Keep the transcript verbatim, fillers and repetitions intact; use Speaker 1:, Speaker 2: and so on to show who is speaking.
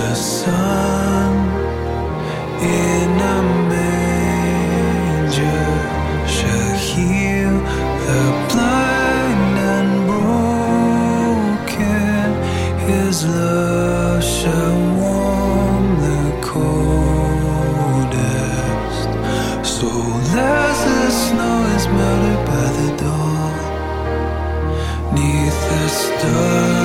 Speaker 1: the sun in a manger shall heal the blind and broken. His love shall warm the coldest. So as the snow is melted by the dawn, 'neath the stars